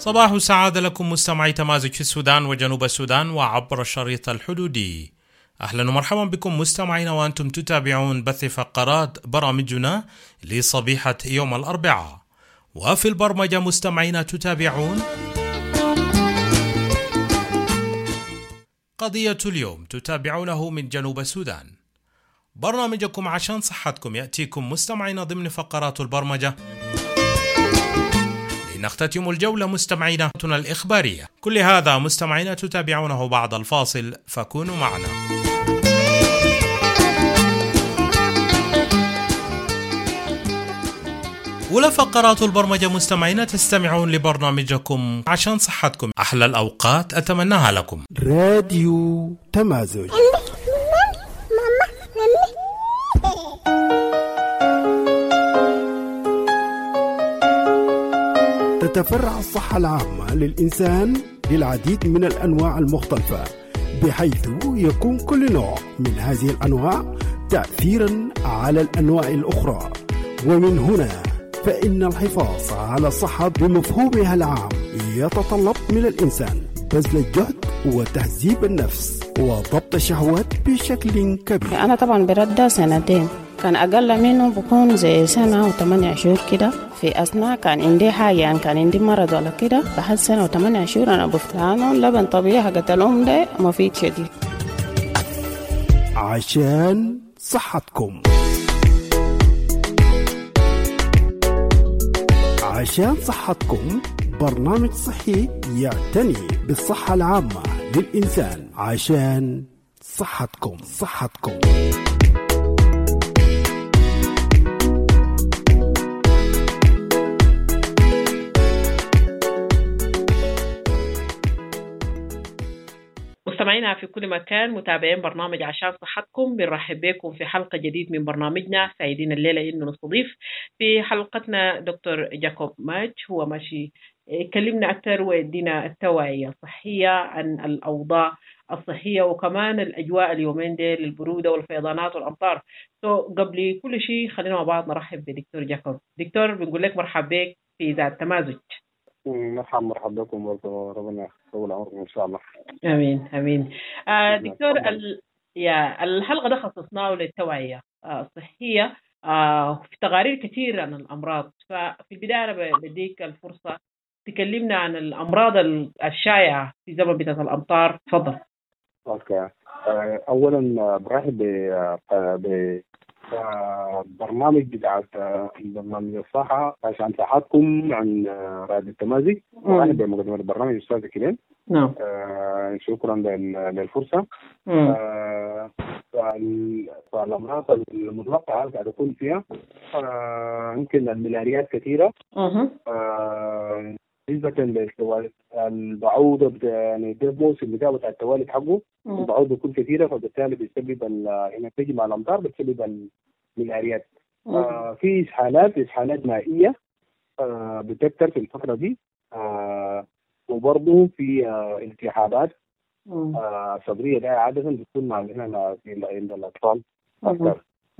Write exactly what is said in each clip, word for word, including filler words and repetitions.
صباح السعادة لكم مستمعي تمازج في السودان وجنوب السودان وعبر الشريط الحدودي. أهلا ومرحبا بكم مستمعين وأنتم تتابعون بث فقرات برامجنا لصبيحة يوم الأربعاء. وفي البرمجة مستمعين تتابعون قضية اليوم تتابعونه من جنوب السودان. برنامجكم عشان صحتكم يأتيكم مستمعين ضمن فقرات البرمجة نختتم الجولة مستمعينا الإخبارية. كل هذا مستمعينا تتابعونه بعد الفاصل، فكونوا معنا. أولى فقرات البرمجة مستمعينا تستمعون لبرنامجكم عشان صحتكم. أحلى الأوقات أتمناها لكم. راديو تمازج. تتفرع الصحة العامة للإنسان للعديد من الأنواع المختلفة، بحيث يكون كل نوع من هذه الأنواع تأثيرا على الأنواع الأخرى. ومن هنا فإن الحفاظ على الصحة بمفهومها العام يتطلب من الإنسان بذل الجهد وتهذيب النفس وضبط الشهوات بشكل كبير. أنا طبعا برده سنتين، كان أقل منه بكون زي سنة وثمانية شهور كده. في أثناء كان عندي حاجة، يعني كان عندي مرض ولا كده، لحد سنة وثمانية شهور أنا بفتانه لبن طبيعي حقت الأم ده مفيد شديد. عشان صحتكم، عشان صحتكم برنامج صحي يعتني بالصحة العامة للإنسان. عشان صحتكم صحتكم مستمعينا في كل مكان، متابعين برنامج عشان صحتكم، بنرحب بكم في حلقة جديد من برنامجنا. سعيدين الليلة إنه نستضيف في حلقتنا دكتور جاكوب ماج. هو ماشي يكلمنا أكثر ويدينا التوعية الصحية عن الأوضاع الصحية وكمان الأجواء اليومين دي للبرودة والفيضانات والأمطار. سو so, قبل كل شيء خلينا مع بعض نرحب بدكتور جاكوب. دكتور بنقول لك مرحب بك في ذات تمازج. مرحبا مرحبا بكم برضه، ربنا يطول عمركم ان شاء الله. امين امين. آه دكتور ال... يا الحلقه ده خصصناه للتوعيه الصحيه آه آه في تقارير كثير عن الامراض. ففي البدايه انا بديك الفرصه تكلمنا عن الامراض الشائعه في زمن بتاعت الامطار. تفضل. اوكي. اولا برحب ب برنامج بتاعت برنامج الصحة عشان صحتكم عن راديو التمازج. وأنا بمقدمة البرنامج أستاذ كريم. نعم. آه شكرا للفرصة. آه فالأمراض المتوقعة قاعدة تكون فيها آه يمكن الملاريات كثيرة. آه نسبة البعوض يعني ده موسم بتاع بتاع التوالد حقه، البعوض بيكون كثيرة، فبالتالي بيسبب هنا تيجي مع الأمطار بتسبب الملاريات. آه في إسهالات إسهالات مائية آه بتكتر في الفترة دي. آه وبرضه في آه التهابات آه صدرية ده عادة بتكون مع هنا عند الأطفال أكثر.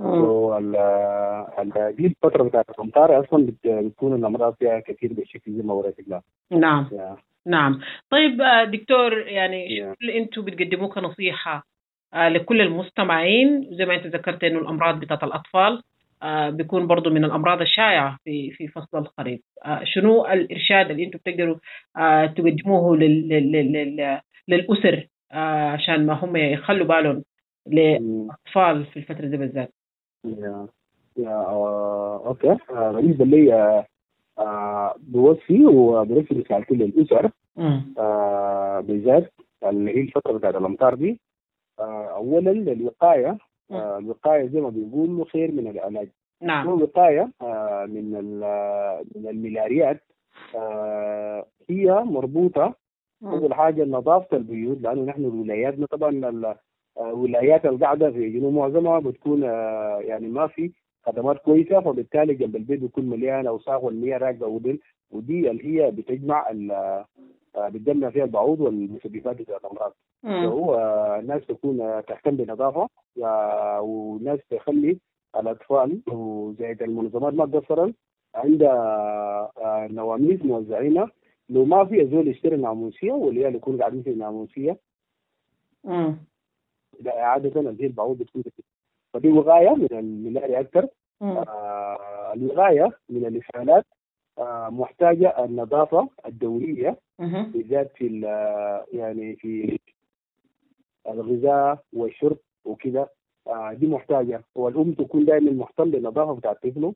دي الفترة بتاعت الأمطار أصلا بتكون الأمراض فيها كثير بشكل زي ما وريت الله. نعم yeah. نعم. طيب دكتور، يعني yeah. شو اللي أنتوا بتقدموه كنصيحة لكل المستمعين؟ زي ما أنت ذكرت إنه الأمراض بتاعت الأطفال بيكون برضو من الأمراض الشائعة في في فصل الخريف. شنو الإرشاد اللي أنتوا بتقدروا تقدموه لل لل للأسر عشان ما هم يخلوا بالهم للأطفال في الفترة دي بالذات؟ يا يا اوكي. بالنسبه لي آه بوصي وبرسل رسالتي للاسر آه بالذات اللي هي الفتره بتاعت الامطار دي. آه اولا الوقايه. آه الوقايه زي ما بيقولوا خير من العلاج. نعم. الوقايه آه من من الملاريات آه هي مربوطه اول حاجه نظافه البيوت، لانه نحن ولاياتنا طبعا ولايات القاعده في جنوب معظمها بتكون يعني ما في خدمات كويسه، فبالتالي جنب البيت بيكون مليان اوساخ والمياه راكده ودل، ودي اللي هي بتجمع بتجمع فيها البعوض والمسببات بتاعت الامراض. فهو الناس تكون تهتم بنظافه والناس تخلي الاطفال وزي المنظمات ما تقصر عند نواميس موزعينها لو ما في زول يشتري ناموسيه واللي يكون قاعدين في ناموسيه امم لا عاده الهي البعوض بتكون كده. فدي وقايه من الملاريا اكثر. آه الوقايه من الاسهالات آه محتاجه النظافه الدوريه بالذات في يعني في الغذاء والشرب وكده. آه دي محتاجه، والام تكون دائما مهتم بالنظافه بتاعت طفله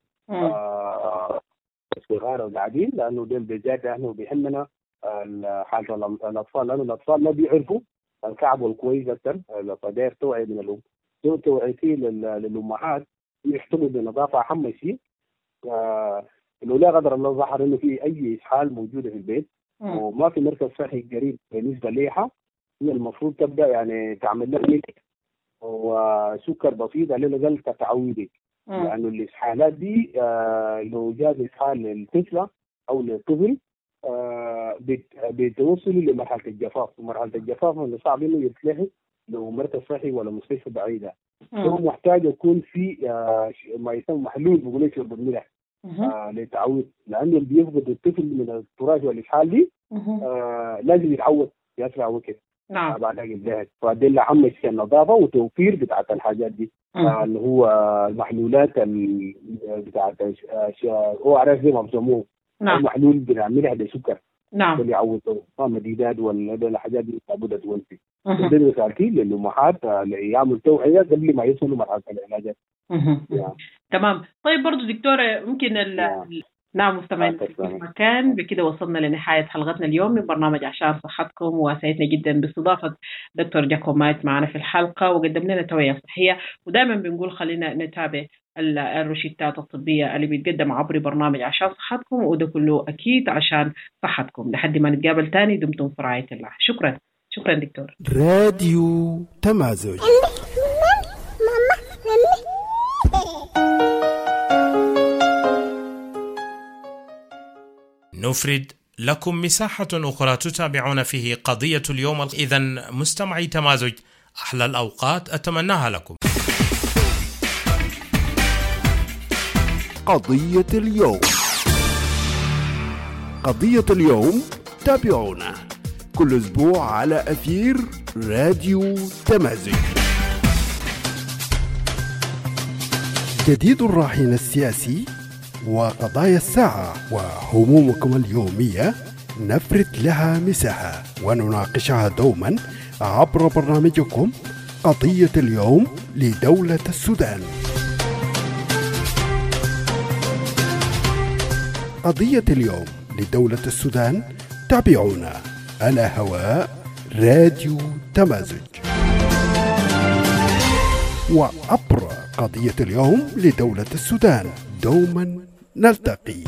آه الصغار وقاعدين، لانه دول بالذات احنا بيهمنا حاله الاطفال، لانه الاطفال ما بيعرفوا الكعب الكويس اكثر. فداير توعيه من الام، دو توعيتي للامهات يحتموا بالنظافه اهم شيء. آه لو لا قدر الله ظهر انه في اي اسهال موجوده في البيت م. وما في مركز صحي قريب بالنسبه ليها، هي المفروض تبدا يعني تعمل لها ميك وسكر بسيط على الاقل كتعويضي، لانه يعني الاسهالات دي آه لو جاء اسهال للطفله او للطفل آه بتوصل لمرحله الجفاف، ومرحله الجفاف من صعب انه يتلحق لو مركز صحي ولا مستشفى بعيده. هو محتاج يكون في آه ما يسمى محلول بيقولوا يشرب الملح آه للتعويض، لانه اللي بيفقد الطفل من التراث والاسهال دي آه لازم يتعود في اسرع وقت. نعم. بعد هذا فدي اللي اهم شيء النظافه وتوفير بتاعت الحاجات دي آه اللي هو المحلولات بتاعت او عارف زي ما بسموه المحلول بنعملها بسكر. نعم. اللي يعوضوا مديدات ولا الحاجات دي لابد تولفي. ده رسالتي للامهات يعملوا توعيه قبل ما يوصلوا مرحله العلاجات. تمام. طيب برضو دكتوره ممكن ال نعم مستمعين في مكان. بكده وصلنا لنهاية حلقتنا اليوم من برنامج عشان صحتكم، وسعدنا جدا باستضافة دكتور جاكوب مايت معنا في الحلقة وقدم لنا توعية صحية. ودائما بنقول خلينا نتابع الروشتات الطبية اللي بيتقدم عبر برنامج عشان صحتكم، وده كله أكيد عشان صحتكم. لحد ما نتقابل تاني دمتم في رعاية الله. شكرا شكرا دكتور. راديو تمازج. نفرد لكم مساحة أخرى تتابعون فيه قضية اليوم. إذن مستمعي تمازج أحلى الأوقات أتمناها لكم. قضية اليوم. قضية اليوم تابعونا كل أسبوع على أثير راديو تمازج. جديد الراهن السياسي وقضايا الساعة وهمومكم اليومية نفرد لها مساحة ونناقشها دوما عبر برنامجكم قضية اليوم لدولة السودان. قضية اليوم لدولة السودان تابعونا على هواء راديو تمازج، وعبر قضية اليوم لدولة السودان دوما نلتقي.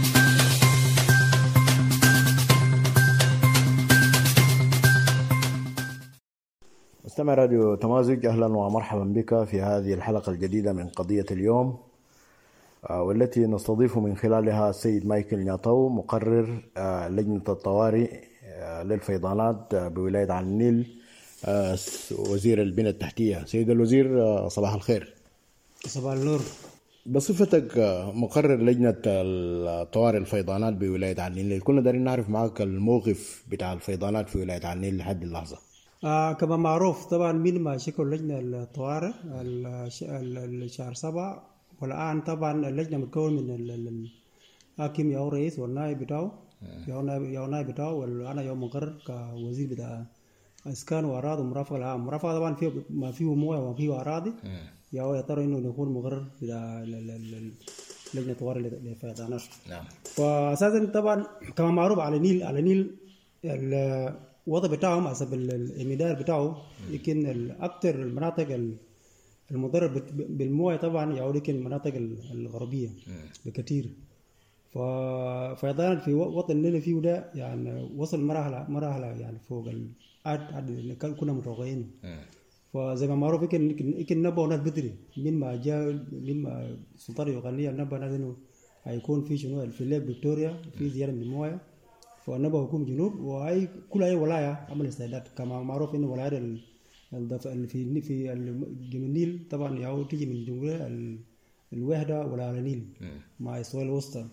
مستمع راديو تمازج، أهلا ومرحبا بك في هذه الحلقة الجديدة من قضية اليوم، والتي نستضيف من خلالها السيد مايكل نياطو مقرر لجنة الطوارئ للفيضانات بولاية عن النيل، وزير البنى التحتية. سيد الوزير صباح الخير. صباح النور. بصفتك مقرر لجنة الطوارئ الفيضانات بولاية عن النيل، كنا دارين نعرف معك الموقف بتاع الفيضانات في ولاية عن النيل لحد اللحظة. آه كما معروف طبعا من ما شكل لجنة الطوارئ الشهر سبعة، والآن طبعا اللجنة متكون من الحاكم يا رئيس والنائب بتاعه يا نائب بتاعه، وأنا يوم مقرر كوزير بتاع إسكان وأراضي ومرافقة العام. مرافقة طبعا فيه ما فيه مويه وما فيه أراضي، يا هو يضطر إنه يكون مقرر بتاع لجنة الطوارئ للفيضانات. نعم. فأساسا طبعا كما معروف على النيل على النيل الوضع بتاعهم حسب المدار بتاعه، يمكن الأكثر المناطق المضرر بالمويه طبعا يعود يمكن المناطق الغربيه بكثير. ففيضان في وطن اللي فيه ده يعني وصل مراحل مراحل يعني فوق العدد كنا متوقعين. فزي ما معروف يمكن يمكن نبأ ناس بدري من ما جاء من ما السلطات اليوغانيه نبأ ناس انه هيكون في شنو في ليك فيكتوريا في زياده من المويه، فنبأ حكومه جنوب واي كل اي ولايه عمل استعداد. كما معروف انه ولايات اللي في في النيل طبعا يعود تيجي من الجمهورية الوحدة ولا على النيل مع إسرائيل الوسطى.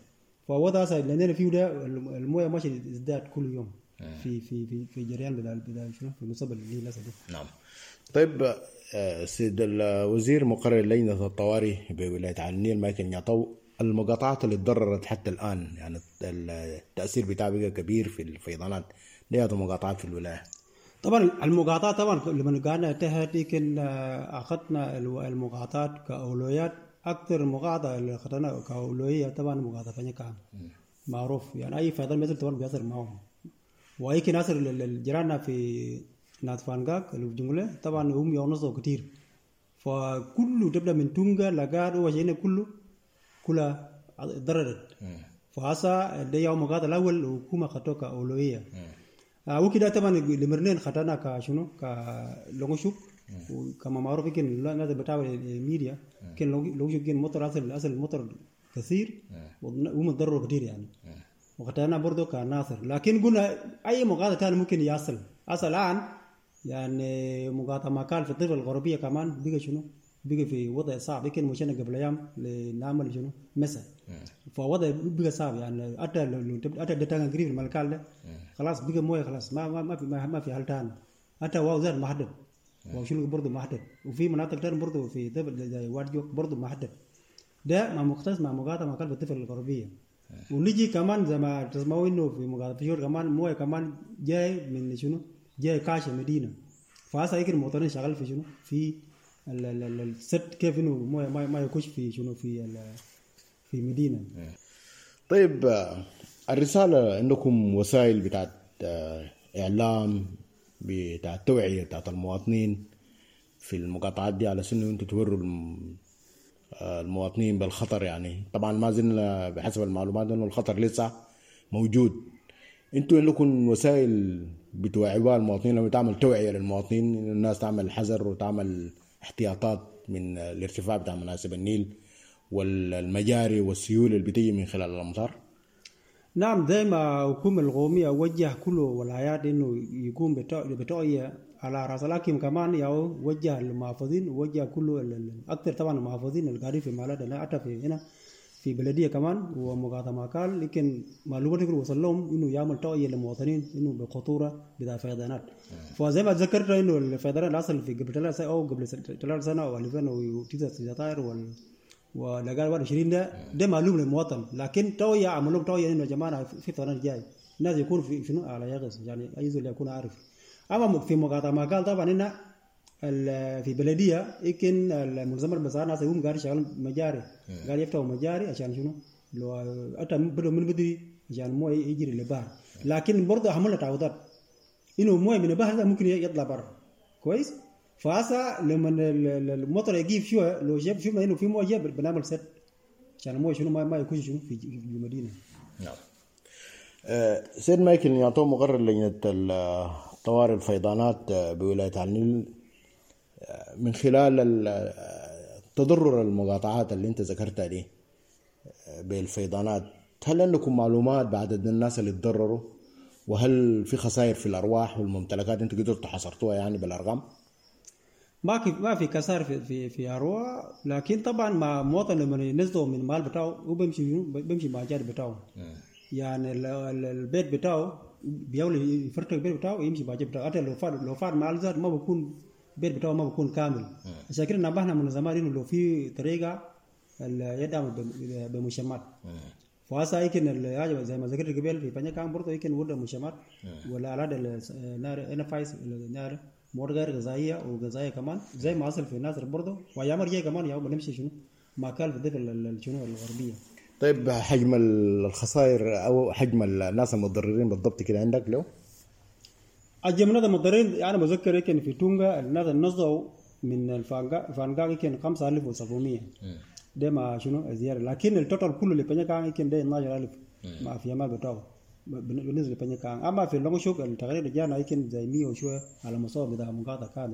فوضع هسه لأننا فيه ده المويه ماشي يزداد كل يوم في في في في جريان بدال بدال شنو في المستقبل اللي لسه ده. نعم. طيب سيد الوزير، مقرر لجنة الطوارئ بولاية على النيل مايكل نياطو، المقاطعات اللي تضررت حتى الآن يعني التأثير بتاعها بقى كبير في الفيضانات، ليه المقاطعات في الولاية؟ طبعا المقاطعات طبعا لما قعدنا تحت يمكن أخذنا المقاطعات كأولويات. أكثر مقاطعة اللي أخذنا كأولوية طبعا مقاطعة فنيا كان معروف يعني أي فيضان مثل طبعا بيأثر معهم، ويمكن أثر الجيران في نات فانغاك اللي في الجملة طبعا هم يونسوا كتير، فكله تبدأ من تونغا لقاد وجهنا كله كلها ضررت. فهسا ده يوم مقاطعة الأول وكما خطوة كأولوية. آه وكده طبعا لمرنين خطانا كشنو كلونشوك، وكما معروف يمكن لازم بتاع الميديا كان لونشوك كان مطر أصل أصل المطر كثير ومتضرر كتير يعني، وخطانا برضو كناصر. لكن قلنا أي مقاطعة ثاني ممكن يصل أصل الآن يعني مقاطعة مكان في الضفة الغربية كمان بيجي شنو بيجي في وضع صعب. يمكن مشينا قبل أيام لنعمل شنو مسا، فوضع بيجي صعب يعني أتى لو أتى دتان قريب الملكال ده خلاص بيجي مويه خلاص ما ما ما في ما, ما في حل ثاني. أتى واو زاد محدد وشنو برضو محدد، وفي مناطق ثانية برضو في ضفة زي واديوك برضو محدد. ده ما مختص مع مقاطعة مكان في الضفة الغربية. ونيجي كمان زي ما تسمعوا إنه في مقاطعة فيور كمان مويه كمان جاي من شنو جاي كاش المدينة، فهذا يمكن المواطنين شغال في شنو في الست كيف إنه ما ما ما يكوش في شنو في في مدينة. طيب الرسالة عندكم وسائل بتاعت إعلام بتاعت توعية بتاعت المواطنين في المقاطعات دي على سنة أنتوا توروا المواطنين بالخطر يعني. طبعا ما زلنا بحسب المعلومات إنه الخطر لسه موجود. أنتوا عندكم وسائل بتوعوا المواطنين لما تعمل توعية للمواطنين إن الناس تعمل حذر وتعمل احتياطات من الارتفاع بتاع مناسب النيل والمجاري والسيول اللي بتيجي من خلال الأمطار؟ نعم، دائما الحكومة القومية وجه كل ولايات إنه يكون بتوعية على رأس الحكم كمان ياو وجه المحافظين ووجه كل أكثر طبعا المحافظين اللي قاعدين في مالاتنا حتى في هنا في بلدية كمان ومقاطعة مكان، لكن معلومات يقول وصل لهم إنه يعمل توعية للمواطنين إنه بخطورة بتاع فيضانات. فزي ما ذكرت إنه الفيضانات أصل في قبل ثلاث سنة أو قبل ثلاث سنة أو ألفين وتسعة وال ولقال واحد وعشرين ده ده معلوم للمواطن، لكن توعية عملهم توعية إنه يا جماعة في فيضانات جاي، الناس يكون في شنو على يقظة يعني أي زول يكون عارف. أما في مقاطعة مكان طبعا هنا في بلدية يمكن المنظمة المساعدة ناس يقوم قاعد يشغل مجاري قاعد يفتحوا مجاري عشان شنو لو أتى بدو من بدري عشان مويه يجري للبحر، لكن برضه عملنا تعويضات إنه مويه من البحر ده ممكن يطلع برا كويس. فهذا لما المطر يجيب شوية لو جاب شو ما إنه في مويه جاب بنعمل سد عشان المويه شنو ما ما يكون شنو في المدينة. نعم. أه سيد مايكل نياطو، مقرر لجنة الطوارئ الفيضانات بولاية النيل، من خلال تضرر المقاطعات اللي انت ذكرتها دي بالفيضانات، هل عندكم معلومات بعدد الناس اللي تضرروا؟ وهل في خسائر في الارواح والممتلكات انتوا قدرتوا حصرتوها يعني بالارقام؟ ما في ما في خسائر في في في ارواح، لكن طبعا مع مواطن لما ينزلوا من المال بتاعه هو بيمشي بيمشي مع الجار بتاعه، يعني البيت بتاعه بيولي يفرق البيت بتاعه يمشي مع الجار بتاعه، حتى لو فار لو فار مع الزاد ما بيكون البيت بتاعه ما بيكون كامل. عشان كده نبهنا من زمان انه لو في طريقه يدعم بمشمات، فهذا يمكن الحاجه زي ما ذكرت قبل في بنيا كان برضه يمكن وده مشمات ولا على النار انفايس النار مواد غير غذائيه وغذائيه كمان زي ما حصل في الناصر برضه، وايام جاي كمان يا بنمشي شنو ما كان في الضفه شنو الغربيه. طيب حجم الخسائر او حجم الناس المتضررين بالضبط كده عندك لو؟ حجم الناس المتضررين انا يعني بذكر يمكن في تونغا الناس نزلوا من الفانغا فانغا يمكن خمسة آلاف وسبعمية ده ما شنو زياده، لكن التوتال كله اللي بنيا كان يمكن ده اثناشر ألف ما في مال بتاعه بالنسبه لبنيا كان. اما في اللونشوك التقرير اللي جانا يمكن زي مية وشويه على مستوى بتاع مقاطعه كامل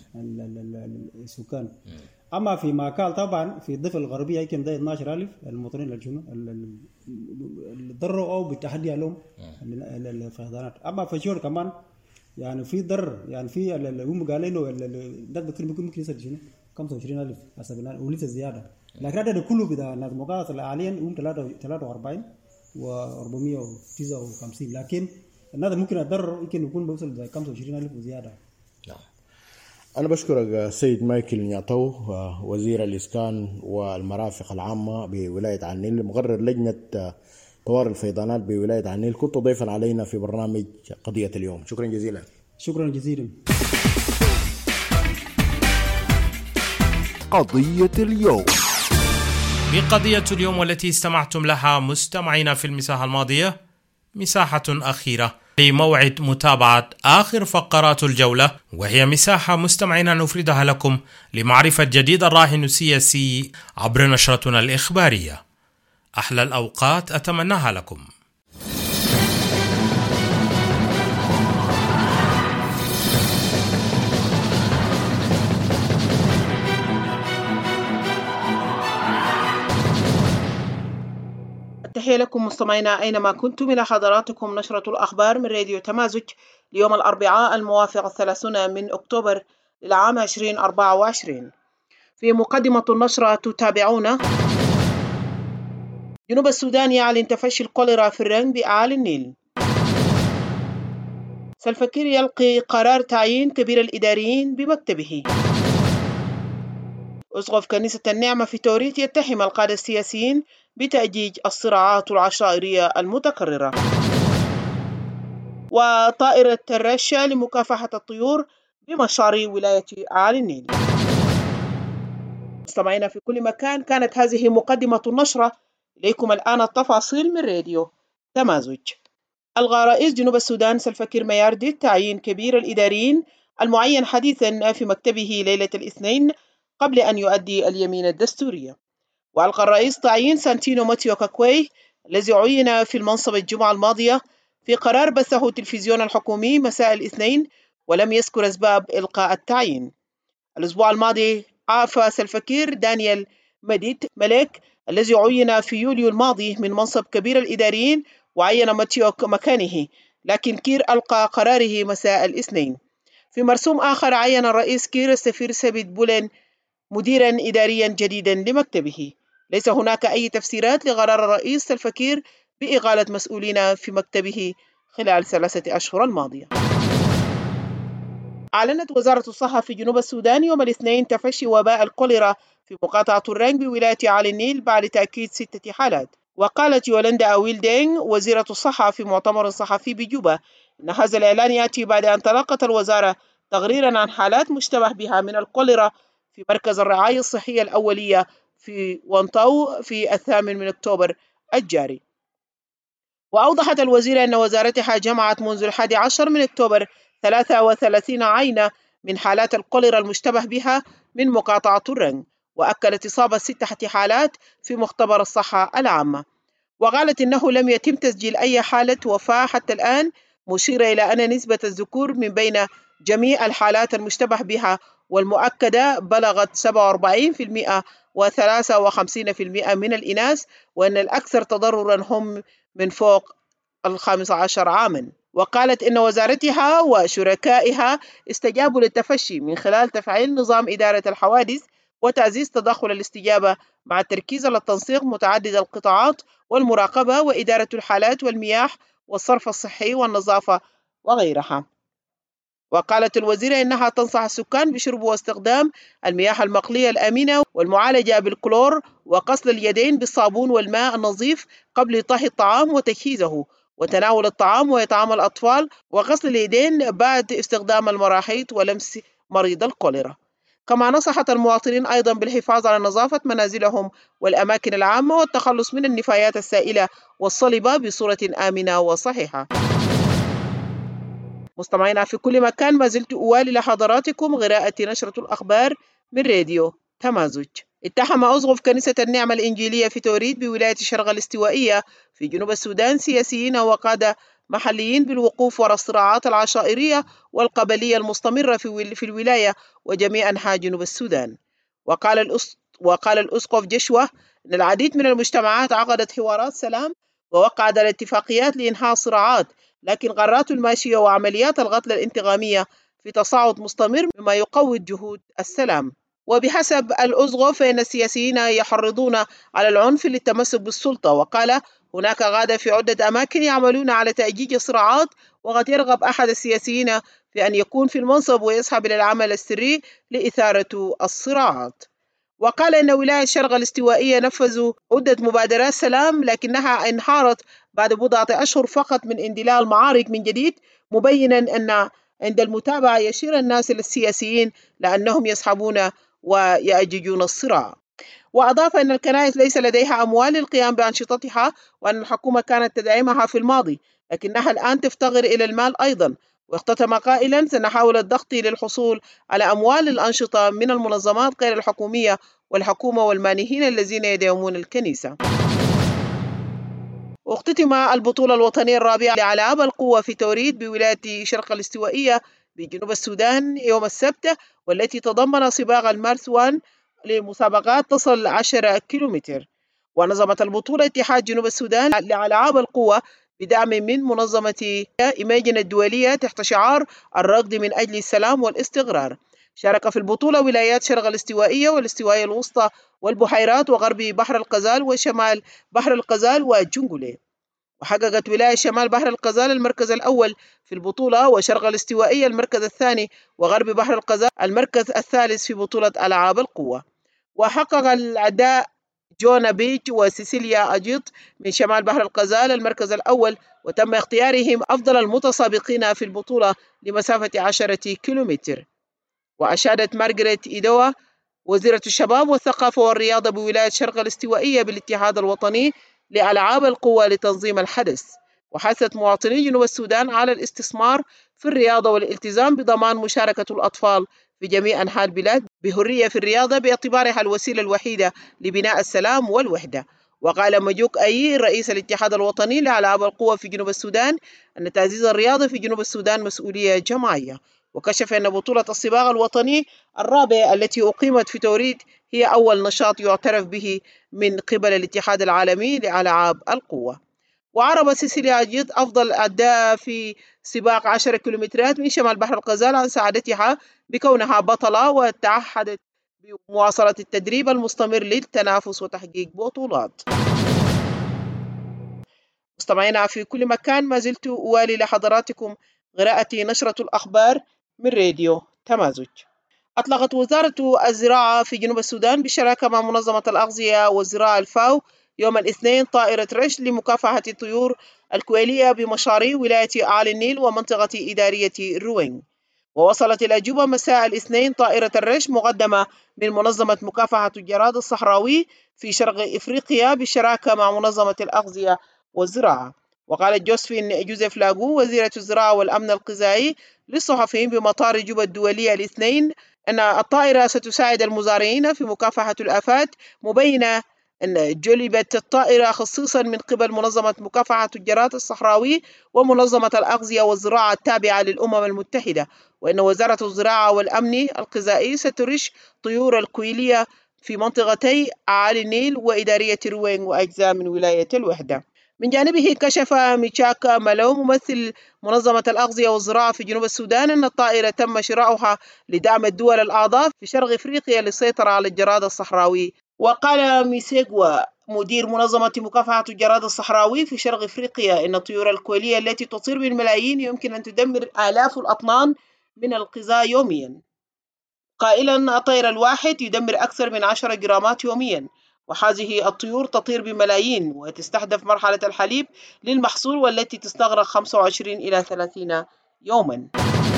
السكان. اما في ماكال طبعا في الضفه الغربيه يمكن ده اثناشر ألف المواطنين اللي شنو اللي ضروا او بالتحدي لهم الفيضانات. اما في شور كمان يعني في ضرر يعني في اللي هم قالوا انه ده ممكن ممكن يصل شنو خمسة وعشرين ألف حسب ولسه زياده، لكن هذا كله بدا الناس مقاطعه حاليا هم ثلاثة وأربعين وأربعمائة وتسعة وخمسين، لكن الناس ممكن الضرر يمكن يكون بيوصل زي خمسة وعشرين ألف وزيادة. نعم. أنا بشكرك سيد مايكل نياطو، وزير الإسكان والمرافق العامة بولاية عنيل، مقرر لجنة طوارئ الفيضانات بولاية عنيل. كنت ضيفا علينا في برنامج قضية اليوم. شكرا جزيلا. شكرا جزيلا. قضية اليوم. بقضية اليوم والتي استمعتم لها مستمعينا في المساحة الماضية، مساحة أخيرة لموعد متابعة آخر فقرات الجولة، وهي مساحة مستمعينا نفردها لكم لمعرفة جديد الراهن السياسي عبر نشرتنا الإخبارية. أحلى الأوقات أتمناها لكم. تحية لكم مستمعينا أينما كنتم، إلى حضراتكم نشرة الأخبار من راديو تمازج ليوم الأربعاء الموافق الثلاثون من أكتوبر للعام ألفين وأربعة وعشرين. في مقدمة النشرة تتابعون: جنوب السودان يعلن تفشي الكوليرا في الرنج بأعالي النيل. سلفكير يلقي قرار تعيين كبير الإداريين بمكتبه. أسقف كنيسة النعمة في توريت يتهم القادة السياسيين بتأجيج الصراعات العشائرية المتكررة. وطائرة الرشة لمكافحة الطيور بمشاري ولاية أعالي النيل. مستمعينا في كل مكان، كانت هذه مقدمة النشرة. إليكم الآن التفاصيل من راديو تمازج. ألغى رئيس جنوب السودان سلفكير ميارديت تعيين كبير الإداريين المعين حديثا في مكتبه ليلة الاثنين قبل أن يؤدي اليمين الدستورية. وألقى الرئيس تعيين سانتينو ماتيو كاكوي الذي عين في المنصب الجمعة الماضية في قرار بثه التلفزيون الحكومي مساء الاثنين، ولم يذكر أسباب إلقاء التعيين. الأسبوع الماضي عاف سلفكير دانيال مديت ملك الذي عين في يوليو الماضي من منصب كبير الإداريين وعين ماتيو مكانه، لكن كير ألقى قراره مساء الاثنين. في مرسوم آخر عين الرئيس كير السفير سبيت بولين مديرا إداريا جديدا لمكتبه. ليس هناك أي تفسيرات لقرار الرئيس سلفكير بإقالة مسؤولين في مكتبه خلال ثلاثة أشهر الماضية. أعلنت وزارة الصحة في جنوب السودان يوم الاثنين تفشي وباء الكوليرا في مقاطعة الرنج بولاية أعالي النيل بعد تأكيد ستة حالات. وقالت يولندا أويل دينغ وزيرة الصحة في مؤتمر صحفي بجوبا إن هذا الإعلان يأتي بعد أن تلقت الوزارة تقريرا عن حالات مشتبه بها من الكوليرا في مركز الرعاية الصحية الأولية في وانطاو في الثامن من أكتوبر الجاري. وأوضحت الوزيرة أن وزارتها جمعت منذ الحادي عشر من أكتوبر ثلاثة وثلاثين عينة من حالات الكوليرا المشتبه بها من مقاطعة الرنج، وأكدت إصابة ستة حالات في مختبر الصحة العامة. وقالت إنه لم يتم تسجيل أي حالة وفاة حتى الآن، مشيرة إلى أن نسبة الذكور من بين جميع الحالات المشتبه بها والمؤكدة بلغت سبعة وأربعين بالمئة وثلاثة وخمسين بالمئة من الإناث، وأن الأكثر تضررا هم من فوق الخامس عشر عاما. وقالت إن وزارتها وشركائها استجابوا للتفشي من خلال تفعيل نظام إدارة الحوادث وتعزيز تدخل الاستجابة مع التركيز على التنسيق متعدد القطاعات والمراقبة وإدارة الحالات والمياه والصرف الصحي والنظافة وغيرها. وقالت الوزيرة إنها تنصح السكان بشرب واستخدام المياه المقلية الآمنة والمعالجة بالكلور وغسل اليدين بالصابون والماء النظيف قبل طهي الطعام وتجهيزه، وتناول الطعام وإطعام الأطفال، وغسل اليدين بعد استخدام المراحيض ولمس مريض الكوليرا. كما نصحت المواطنين أيضا بالحفاظ على نظافة منازلهم والأماكن العامة والتخلص من النفايات السائلة والصلبة بصورة آمنة وصحيحة. مستمعينا في كل مكان، ما زلت أوالي لحضراتكم قراءة نشرة الأخبار من راديو تمازج. اتهم أسقف كنيسة النعمة الإنجيلية في توريد بولاية الشرق الاستوائية في جنوب السودان سياسيين وقادة محليين بالوقوف وراء الصراعات العشائرية والقبلية المستمرة في الولاية وجميع أنحاء جنوب السودان. وقال الأس... وقال الأسقف جشوة أن العديد من المجتمعات عقدت حوارات سلام ووقعت على اتفاقيات لإنهاء الصراعات، لكن قرارات الماشية وعمليات القتل الانتقامية في تصاعد مستمر مما يقوي جهود السلام. وبحسب الأزغف فإن السياسيين يحرضون على العنف للتمسك بالسلطة. وقال هناك غادة في عدة أماكن يعملون على تأجيج الصراعات، وقد يرغب أحد السياسيين في أن يكون في المنصب ويسحب إلى العمل السري لإثارة الصراعات. وقال إن ولاية شرق الاستوائية نفذوا عدة مبادرات سلام لكنها انهارت بعد بضعة أشهر فقط من اندلاع المعارك من جديد، مبينا أن عند المتابعة يشير الناس إلى السياسيين لأنهم يسحبون ويأججون الصراع. وأضاف أن الكنائس ليس لديها أموال للقيام بأنشطتها، وأن الحكومة كانت تدعمها في الماضي لكنها الآن تفتقر إلى المال أيضا. واختتم قائلا سنحاول الضغط للحصول على أموال للأنشطة من المنظمات غير الحكومية والحكومة والمانحين الذين يدعمون الكنيسة. واختتم البطولة الوطنية الرابعة لألعاب القوة في توريد بولاية شرق الاستوائية بجنوب السودان يوم السبت، والتي تضمن سباق الماراثون لمسابقات تصل عشرة كيلومتر. ونظمت البطولة اتحاد جنوب السودان لألعاب القوة بدعم من منظمة إيماجين الدولية تحت شعار الركض من أجل السلام والاستقرار. شارك في البطولة ولايات شرق الاستوائية والاستوائية الوسطى والبحيرات وغرب بحر الغزال وشمال بحر الغزال والجنجلة. وحققت ولاية شمال بحر الغزال المركز الأول في البطولة، وشرق الاستوائية المركز الثاني، وغرب بحر الغزال المركز الثالث في بطولة ألعاب القوة. وحقق الأعداء جونا بيج وسيسيليا أجيط من شمال بحر الغزال المركز الأول، وتم اختيارهم أفضل المتسابقين في البطولة لمسافة عشرة كيلومتر. وأشادت مارغريت إيدوا وزيرة الشباب والثقافة والرياضة بولاية شرق الاستوائية بالاتحاد الوطني لألعاب القوة لتنظيم الحدث، وحثت مواطني جنوب السودان على الاستثمار في الرياضة والالتزام بضمان مشاركة الأطفال في جميع أنحاء البلاد بحرية في الرياضة باعتبارها الوسيلة الوحيدة لبناء السلام والوحدة. وقال مجوك أي رئيس الاتحاد الوطني لألعاب القوة في جنوب السودان أن تعزيز الرياضة في جنوب السودان مسؤولية جماعية. وكشف أن بطولة السباق الوطني الرابع التي أقيمت في توريد هي أول نشاط يعترف به من قبل الاتحاد العالمي لألعاب القوة. وعرب سيسيليا أجيط أفضل أداء في سباق عشرة كيلومترات من شمال بحر الغزال عن سعادتها بكونها بطلة، وتعهدت بمواصلة التدريب المستمر للتنافس وتحقيق بطولات. مستمعينا في كل مكان، ما زلت أوالي لحضراتكم قراءة نشرة الأخبار من راديو تمازج. أطلقت وزارة الزراعة في جنوب السودان بالشراكة مع منظمة الأغذية والزراعة الفاو يوم الاثنين طائرة رش لمكافحة الطيور الكويلية بمشاري ولاية أعلى النيل ومنطقة إدارية الروينج. ووصلت إلى جوبا مساء الاثنين طائرة الرش مقدمة من منظمة مكافحة الجراد الصحراوي في شرق إفريقيا بالشراكة مع منظمة الأغذية والزراعة. وقالت جوزفين جوزيف لاغو وزيرة الزراعة والأمن الغذائي للصحفيين بمطار جوبا الدولي الاثنين أن الطائرة ستساعد المزارعين في مكافحة الآفات، مبينة أن جلبت الطائرة خصيصا من قبل منظمة مكافحة الجراد الصحراوي ومنظمة الأغذية والزراعة التابعة للأمم المتحدة، وأن وزارة الزراعة والأمن الغذائي سترش طيور الكويلية في منطقتي أعالي النيل وإدارية روينج وأجزاء من ولاية الوحدة. من جانبه كشف ميشاك مالو ممثل منظمة الأغذية والزراعة في جنوب السودان أن الطائرة تم شراؤها لدعم الدول الأعضاء في شرق إفريقيا للسيطرة على الجراد الصحراوي. وقال ميسيغوا مدير منظمة مكافحة الجراد الصحراوي في شرق إفريقيا إن الطيور الكويلية التي تطير بالملايين يمكن أن تدمر آلاف الأطنان من الغذاء يوميا، قائلا الطير الواحد يدمر أكثر من عشرة جرامات يوميا، وهذه الطيور تطير بملايين وتستهدف مرحلة الحليب للمحصول والتي تستغرق خمسة وعشرين إلى ثلاثين يوما.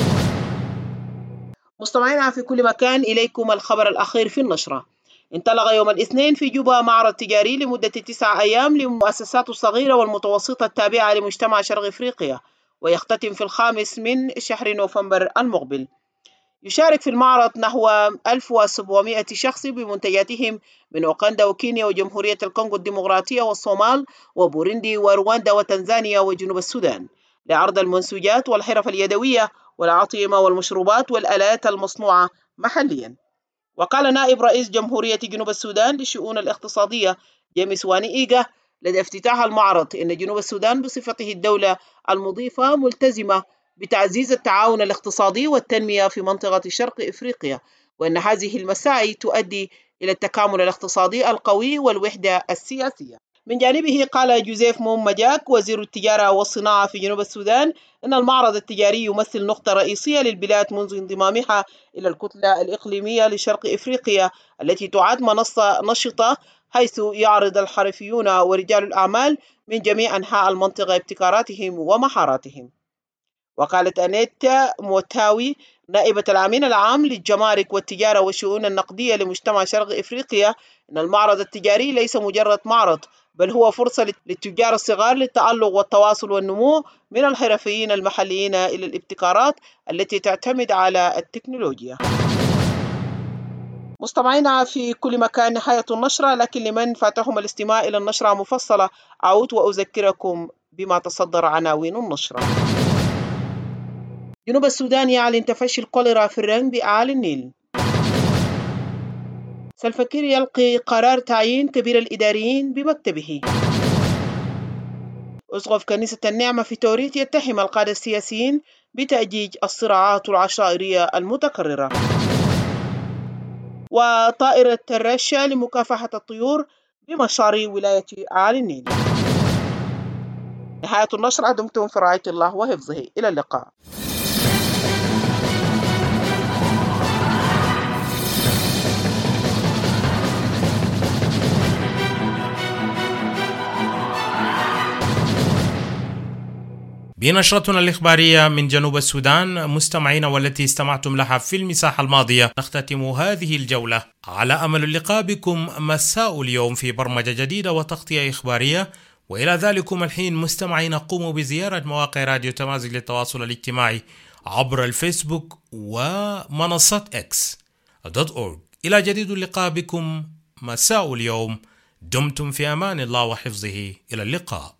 مستمعينا في كل مكان، إليكم الخبر الأخير في النشرة. انطلق يوم الاثنين في جوبا معرض تجاري لمدة تسعة أيام للمؤسسات الصغيرة والمتوسطة التابعة لمجتمع شرق إفريقيا، ويختتم في الخامس من شهر نوفمبر المقبل. يشارك في المعرض نحو ألف وسبعمائة شخص بمنتجاتهم من أوغندا وكينيا وجمهورية الكونغو الديمقراطية والصومال وبورندي ورواندا وتنزانيا وجنوب السودان لعرض المنسوجات والحرف اليدوية والأطعمة والمشروبات والآلات المصنوعة محليا. وقال نائب رئيس جمهورية جنوب السودان للشؤون الاقتصادية جيمس واني إيغا لدى افتتاح المعرض إن جنوب السودان بصفته الدولة المضيفة ملتزمة بتعزيز التعاون الاقتصادي والتنمية في منطقة شرق إفريقيا، وأن هذه المساعي تؤدي إلى التكامل الاقتصادي القوي والوحدة السياسية. من جانبه قال جوزيف موم مجاك وزير التجارة والصناعة في جنوب السودان أن المعرض التجاري يمثل نقطة رئيسية للبلاد منذ انضمامها إلى الكتلة الإقليمية لشرق إفريقيا التي تعد منصة نشطة، حيث يعرض الحرفيون ورجال الأعمال من جميع أنحاء المنطقة ابتكاراتهم ومهاراتهم. وقالت أنيتا موتاوي نائبة الأمين العام للجمارك والتجارة والشؤون النقدية لمجتمع شرق إفريقيا أن المعرض التجاري ليس مجرد معرض، بل هو فرصة للتجار الصغار للتألق والتواصل والنمو من الحرفيين المحليين إلى الابتكارات التي تعتمد على التكنولوجيا. مستمعينا في كل مكان، نهاية النشرة، لكن لمن فاتهم الاستماع إلى النشرة مفصلة أعود وأذكركم بما تصدر عناوين النشرة. جنوب السودان يعلن تفشي الكوليرا في الرنج بأعالي النيل. سلفا كير يلقي قرار تعيين كبير الإداريين بمكتبه. أسقف كنيسة النعمة في توريت يتهم القادة السياسيين بتأجيج الصراعات العشائرية المتكررة. وطائرة الرشة لمكافحة الطيور بمشاريع ولاية أعالي النيل. نهاية النشرة، دمتم في رعاية الله وحفظه، إلى اللقاء. بنشرتنا الإخبارية من جنوب السودان مستمعين، والتي استمعتم لها في المساحة الماضية، نختتم هذه الجولة على أمل اللقاء بكم مساء اليوم في برمجة جديدة وتغطية إخبارية. وإلى ذلكم الحين مستمعين، قوموا بزيارة مواقع راديو تمازج للتواصل الاجتماعي عبر الفيسبوك ومنصة إكس دوت أورج. إلى جديد اللقاء بكم مساء اليوم، دمتم في أمان الله وحفظه، إلى اللقاء.